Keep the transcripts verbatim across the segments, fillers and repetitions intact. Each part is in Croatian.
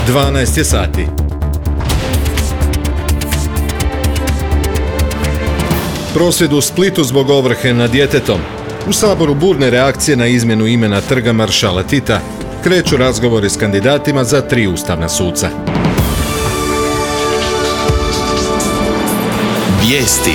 dvanaest je sati. Prosvjed u Splitu zbog ovrhe nad djetetom. U Saboru burne reakcije na izmjenu imena Trga maršala Tita. Kreću razgovori s kandidatima za tri ustavna suca. Vijesti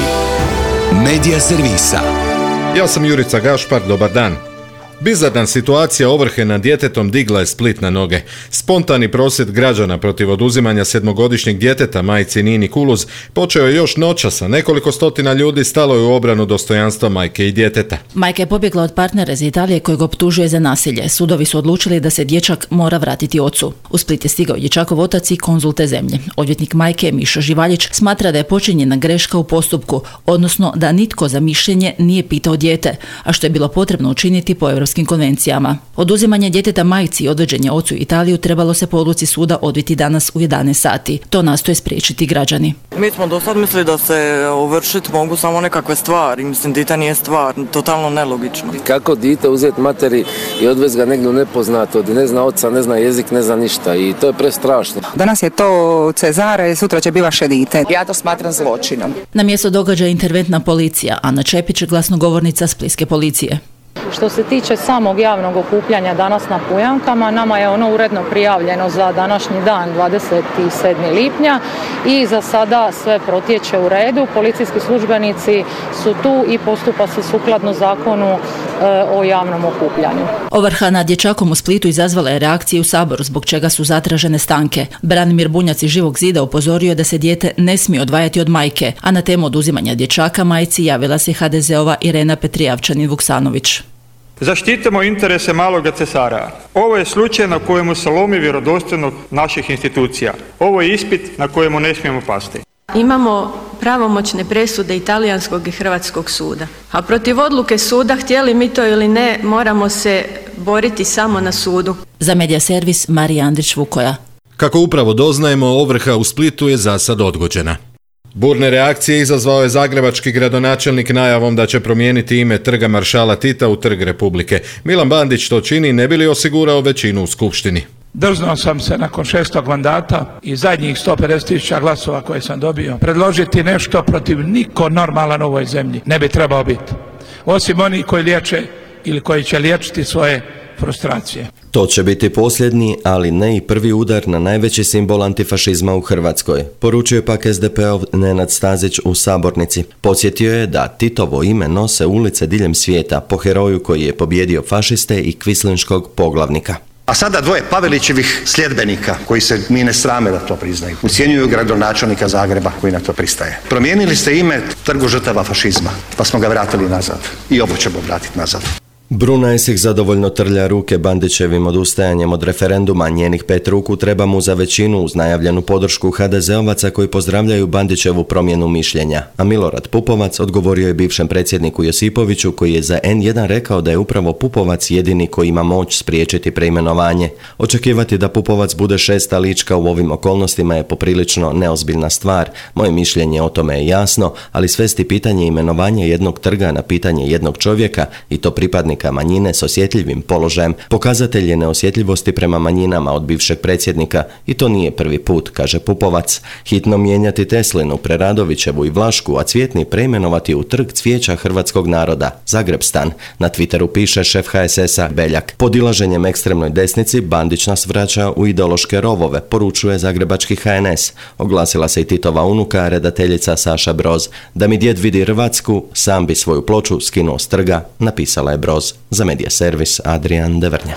Medija servisa. Ja sam Jurica Gašpar, dobar dan. Bizarna situacija ovrhe nad djetetom digla je Split na noge. Spontani prosvjed građana protiv oduzimanja sedmogodišnjeg djeteta majci Nini Kuluz počeo je još noćas, a nekoliko stotina ljudi stalo je u obranu dostojanstva majke i djeteta. Majka je pobjegla od partnera iz Italije kojeg optužuje za nasilje. Sudovi su odlučili da se dječak mora vratiti ocu. U Split je stigao dječakov otac i konzul te zemlje. Odvjetnik majke Mišo Živaljić smatra da je počinjena greška u postupku, odnosno da nitko za mišljenje nije pitao dijete, a što je bilo potrebno učiniti po europskim konvencijama. Oduzimanje djeteta majci i odvođenje ocu u Italiju trebalo se po odluci suda odviti danas u jedanaest sati. To nastoje spriječiti građani. Mi smo do sad mislili da se ovršiti mogu samo nekakve stvari. Mislim, dite nije stvar, totalno nelogično. Kako dite uzeti materi i odvesti ga negdje u nepoznato, gdje ne zna oca, ne zna jezik, ne zna ništa i to je prestrašno. Danas je to Cezare, sutra će biti vaše dite. Ja to smatram zločinom. Na mjesto događaja interventna policija. Ana Čepić, glasnogovornica splitske policije. Što se tiče samog javnog okupljanja danas na Pujankama, nama je ono uredno prijavljeno za današnji dan dvadeset sedmog lipnja i za sada sve protječe u redu. Policijski službenici su tu i postupa se sukladno zakonu e, o javnom okupljanju. Ovrha nad dječakom u Splitu izazvala je reakcije u Saboru, zbog čega su zatražene stanke. Branimir Bunjac iz Živog zida upozorio da se dijete ne smije odvajati od majke, a na temu oduzimanja dječaka majci javila se ha de ze ova Irena Petrijavčanin-Vuksanović. Zaštitimo interese maloga Cesara. Ovo je slučaj na kojemu se lomi vjerodostojnost naših institucija. Ovo je ispit na kojemu ne smijemo pasti. Imamo pravomoćne presude italijanskog i hrvatskog suda. A protiv odluke suda, htjeli mi to ili ne, moramo se boriti samo na sudu. Za Medija servis Marija Andrić-Vukoja. Kako upravo doznajemo, ovrha u Splitu je za sad odgođena. Burne reakcije izazvao je zagrebački gradonačelnik najavom da će promijeniti ime Trga maršala Tita u Trg Republike. Milan Bandić to čini ne bi li osigurao većinu u skupštini. Drznuo sam se nakon šestog mandata i zadnjih sto pedeset tisuća glasova koje sam dobio predložiti nešto protiv niko normalan u ovoj zemlji ne bi trebao biti. Osim oni koji liječe ili koji će liječiti svoje frustracije. To će biti posljednji, ali ne i prvi udar na najveći simbol antifašizma u Hrvatskoj, poručio je pak es de pe ov Nenad Stazić u sabornici. Podsjetio je da Titovo ime nose ulice diljem svijeta po heroju koji je pobjedio fašiste i kvislinškog poglavnika. A sada dvoje Pavelićevih sljedbenika koji se ni ne srame da to priznaju. Ucjenjuju gradonačelnika Zagreba koji na to pristaje. Promijenili ste ime Trgu žrtava fašizma, pa smo ga vratili nazad. I ovo ćemo vratiti nazad. Bruna Esih zadovoljno trlja ruke Bandićevim odustajanjem od referenduma. Njenih pet ruku treba mu za većinu uz najavljenu podršku ha de ze ovaca koji pozdravljaju Bandićevu promjenu mišljenja. A Milorad Pupovac odgovorio je bivšem predsjedniku Josipoviću koji je za en jedan rekao da je upravo Pupovac jedini koji ima moć spriječiti preimenovanje. Očekivati da Pupovac bude šesta lička u ovim okolnostima je poprilično neozbiljna stvar. Moje mišljenje o tome je jasno, ali svesti pitanje imenovanja jednog trga na pitanje jednog čovjeka i to pripadnika manjine s osjetljivim položajem pokazatelj je neosjetljivosti prema manjinama od bivšeg predsjednika i to nije prvi put, kaže Pupovac. Hitno mijenjati Teslinu, Preradovićevu i Vlašku, a Cvjetni preimenovati u Trg cvijeća hrvatskog naroda, Zagrebstan. Na Twitteru piše šef ha es esa Beljak. Podilaženjem ekstremnoj desnici Bandić nas vraća u ideološke rovove, poručuje zagrebački ha en es. Oglasila se i Titova unuka, redateljica Saša Broz. Da mi djed vidi Hrvatsku, sam bi svoju ploču skinuo s trga, napisala je Broz. Za Medija servis Adrian Devrnjak.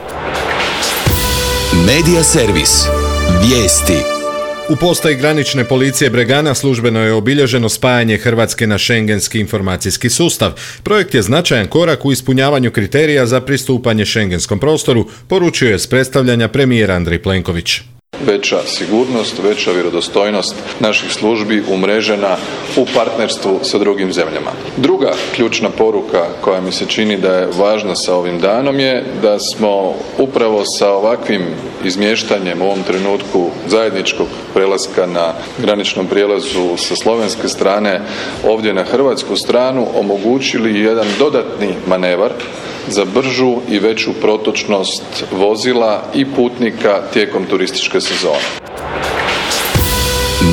Medija servis. Vijesti. U postaji granične policije Bregana službeno je obilježeno spajanje Hrvatske na šengenski informacijski sustav. Projekt je značajan korak u ispunjavanju kriterija za pristupanje šengenskom prostoru, poručio je s predstavljanja premijer Andrej Plenković. Veća sigurnost, veća vjerodostojnost naših službi umrežena u partnerstvu sa drugim zemljama. Druga ključna poruka koja mi se čini da je važna sa ovim danom je da smo upravo sa ovakvim izmještanjem u ovom trenutku zajedničkog prelaska na graničnom prijelazu sa slovenske strane ovdje na hrvatsku stranu omogućili jedan dodatni manevar za bržu i veću protočnost vozila i putnika tijekom turističke sezone.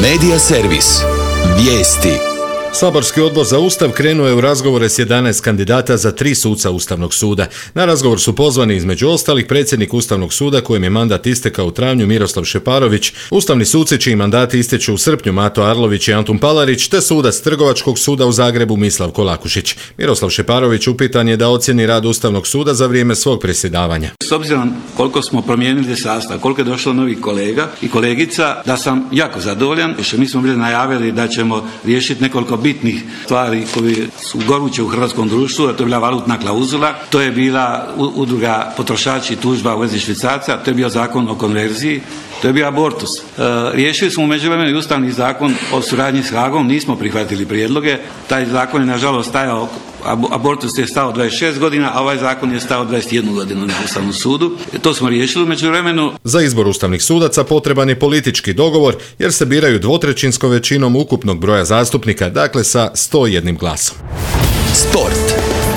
Medija servis. Vijesti. Saborski odbor za Ustav krenuo je u razgovore s jedanaest kandidata za tri suca Ustavnog suda. Na razgovor su pozvani između ostalih predsjednik Ustavnog suda kojem je mandat istekao u travnju Miroslav Šeparović, ustavni suci čiji mandati istječu u srpnju Mato Arlović i Antun Palarić, te sudac Trgovačkog suda u Zagrebu Mislav Kolakušić. Miroslav Šeparović upitan je da ocjeni rad Ustavnog suda za vrijeme svog predsjedavanja. S obzirom koliko smo promijenili sastav, koliko je došlo novih kolega i kolegica, da sam jako zadovoljan. Još mi smo bili najavili da ćemo riješiti nekoliko bitnih stvari koje su goruće u hrvatskom društvu, a to je bila valutna klauzula, to je bila udruga potrošači tužba u vezi švicarca, to je bio zakon o konverziji, to je bio abortus. E, riješili smo u međuvremenu i ustavni zakon o suradnji s Hagom, nismo prihvatili prijedloge, taj zakon je nažalost stajao, abortus je stao dvadeset šest godina, a ovaj zakon je stao dvadeset jednu godinu na Ustavnom sudu. To smo riješili u međuvremenu. Za izbor ustavnih sudaca potreban je politički dogovor jer se biraju dvotrećinskom većinom ukupnog broja zastupnika, dakle sa sto jedan glasom. Sport.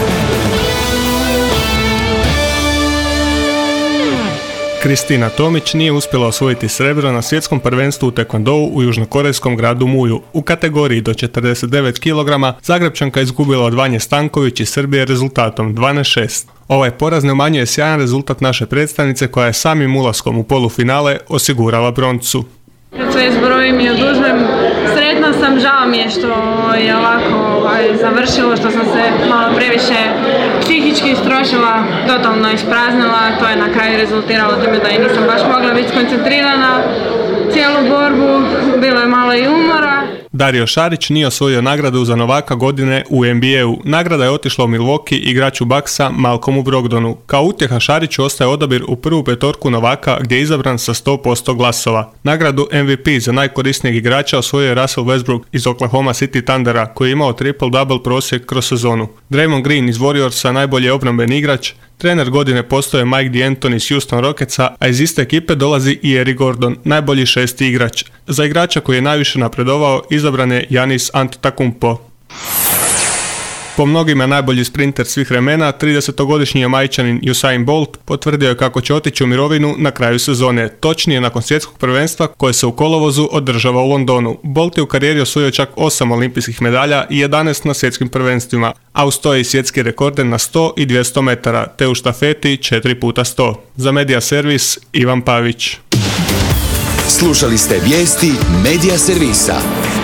Kristina Tomić nije uspjela osvojiti srebro na svjetskom prvenstvu u tekvondou u južnokorejskom gradu Muju. U kategoriji do četrdeset devet kilograma Zagrebčanka izgubila od Vanje Stanković iz Srbije rezultatom dvanaest šest. Ovaj poraz ne umanjuje sjajan rezultat naše predstavnice koja je samim ulaskom u polufinale osigurala broncu. Kad sve zbrojim i oduzmem, sretna sam, žao mi je što je ovako ovaj, završilo, što sam se malo previše psihički istrošila, totalno ispraznila, to je na kraju rezultiralo time da i nisam baš mogla biti skoncentrirana cijelu borbu, bilo je malo i umora. Dario Šarić nije osvojio nagradu za novaka godine u N B A-u. Nagrada je otišla u Milwaukee igraču Bucksa Malcolmu Brogdonu. Kao utjeha Šariću ostaje odabir u prvu petorku novaka gdje je izabran sa sto posto glasova. Nagradu M V P za najkorisnijeg igrača osvojio je Russell Westbrook iz Oklahoma City Thundera koji je imao triple-double prosjek kroz sezonu. Draymond Green iz Warriorsa najbolji obrambeni igrač. Trener godine postoje Mike D'Antoni iz Houston Rocketsa, a iz iste ekipe dolazi i Eric Gordon, najbolji šesti igrač. Za igrača koji je najviše napredovao izabran je Giannis Antetokounmpo. Po mnogima najbolji sprinter svih vremena, tridesetogodišnji Jamajčanin Usain Bolt potvrdio je kako će otići u mirovinu na kraju sezone, točnije nakon svjetskog prvenstva koje se u kolovozu održava u Londonu. Bolt je u karijeri osvojio čak osam olimpijskih medalja i jedanaest na svjetskim prvenstvima, a uz to je i svjetski rekorde na sto i dvjesto metara, te u štafeti četiri puta sto. Za Medija servis, Ivan Pavić. Slušali ste vijesti Medija servisa.